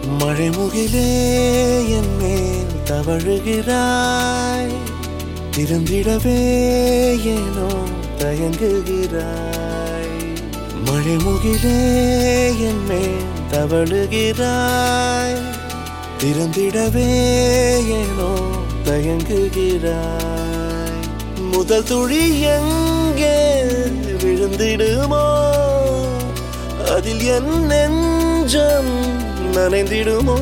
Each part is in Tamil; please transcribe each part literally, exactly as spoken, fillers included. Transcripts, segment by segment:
மழைமுகிலே என் மேல் தவழுகிறாய், திருந்திடவே ஏனோ தயங்குகிறாய். மழைமுகிலே என் மேல் தவழுகிறாய், திருந்திடவே ஏனோ தயங்குகிறாய். முதல் துளி எங்கே விழுந்திடுமோ, அதில் என் நெஞ்சம் நனைந்திடுமோ.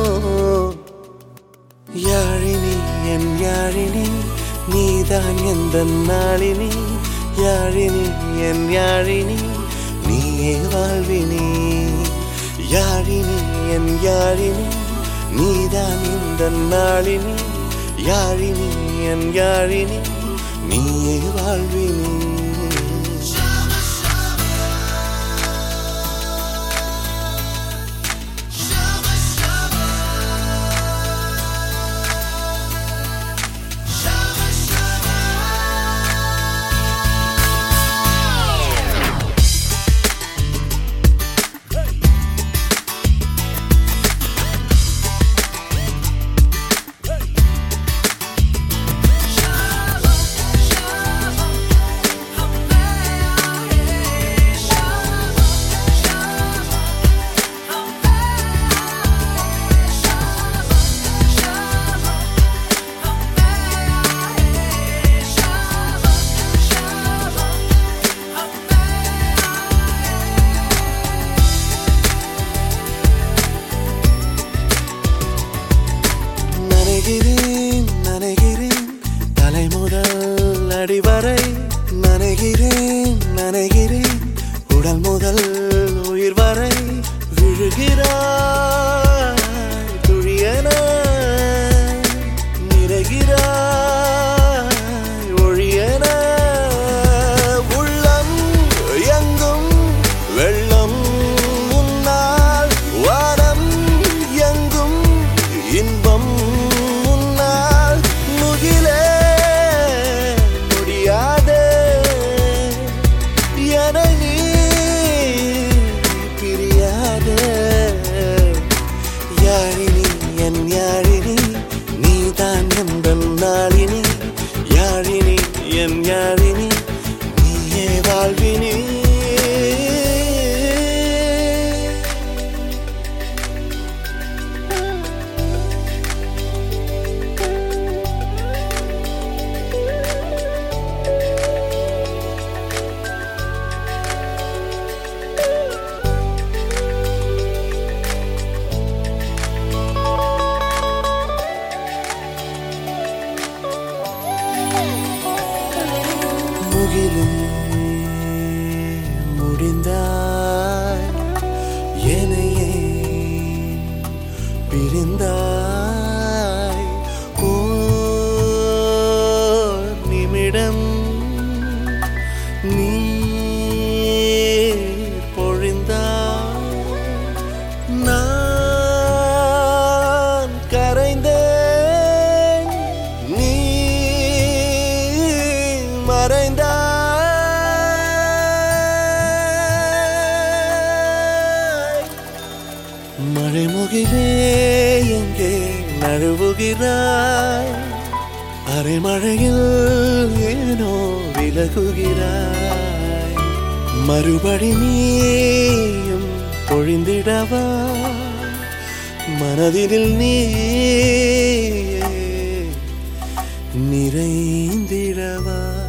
யாழினி என் யாழினி, நீதான் எந்த நாளினி. யாழினி என் யாழினி, நீயே வாழ்வினி. யாழினி என் யாழினி, நீதான் எந்த நாளினி. யாழினி என் யாழினி, நீயே வாழ்வினி. நனைகிறேன் நனைகிறேன் தலை முதல் அடிவரை. நனைகிறேன் நனைகிறேன் உடல் முதல் உயிர் வரை. விழுகிறாய் துழியன, நிறைகிறாய் ஒழியன. உள்ளம் எங்கும் வெள்ளம் முன்னால், வானம் எங்கும் இன்பம். யாழினி என் யாழினி, நீதான் எந்த நாளினி. யாழினி என் யாழினி, நீயே வாழ்வினி. முகிலே முடிந்தாய், என்னையே பிரிந்தாய். ஓர் நிமிடம் நீர் பொழிந்தாய். நான் கரைந்தேன், நீ மறைந்தாய். மழைமுகிலே எங்கே நழுவுகிறாய், அரைமழையில் ஏனோ விலகுகிறாய். மறுபடி நீயும் பொழிந்திடவா, மனதில் நீ நிறைந்திடவா.